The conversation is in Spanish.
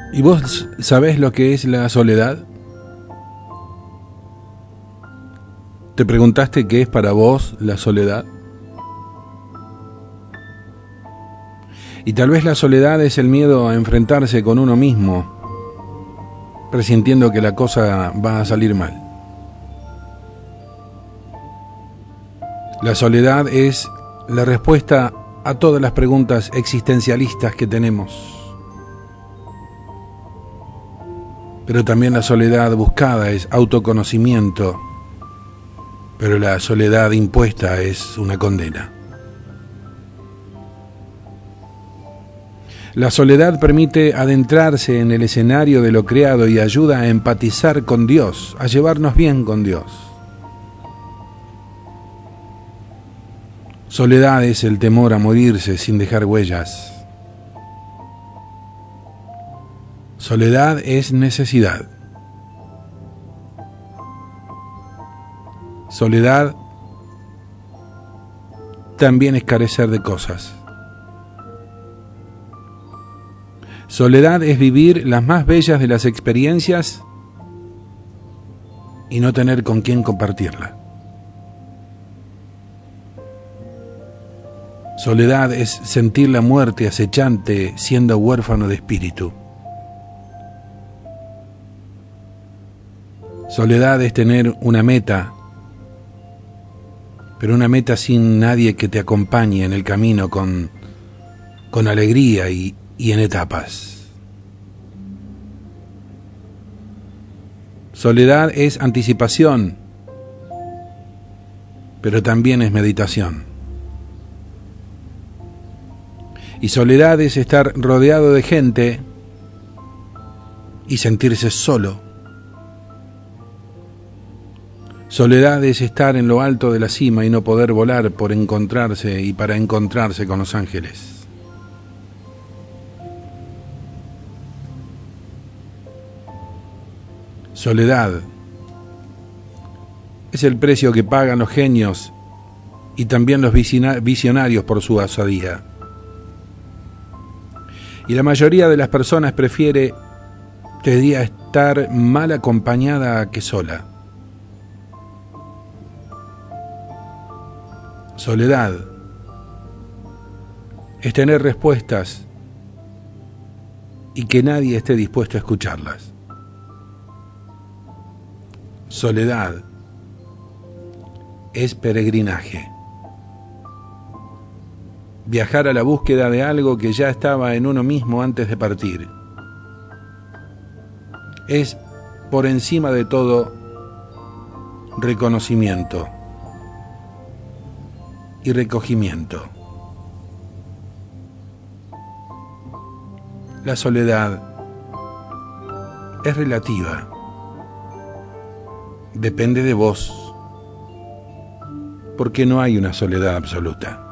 ¿Y vos sabés lo que es la soledad? ¿Te preguntaste qué es para vos la soledad? Y tal vez la soledad es el miedo a enfrentarse con uno mismo, presintiendo que la cosa va a salir mal. La soledad es la respuesta a todas las preguntas existencialistas que tenemos. Pero también la soledad buscada es autoconocimiento, pero la soledad impuesta es una condena. La soledad permite adentrarse en el escenario de lo creado y ayuda a empatizar con Dios, a llevarnos bien con Dios. Soledad es el temor a morirse sin dejar huellas. Soledad es necesidad. Soledad también es carecer de cosas. Soledad es vivir las más bellas de las experiencias y no tener con quién compartirla. Soledad es sentir la muerte acechante siendo huérfano de espíritu. Soledad es tener una meta, pero una meta sin nadie que te acompañe en el camino con alegría y en etapas. Soledad es anticipación, pero también es meditación. Y soledad es estar rodeado de gente y sentirse solo. Soledad es estar en lo alto de la cima y no poder volar por encontrarse y para encontrarse con los ángeles. Soledad es el precio que pagan los genios y también los visionarios por su osadía. Y la mayoría de las personas prefiere, te diría, estar mal acompañada que sola. Soledad es tener respuestas y que nadie esté dispuesto a escucharlas. Soledad es peregrinaje. Viajar a la búsqueda de algo que ya estaba en uno mismo antes de partir. Es, por encima de todo, reconocimiento y recogimiento. La soledad es relativa. Depende de vos, porque no hay una soledad absoluta.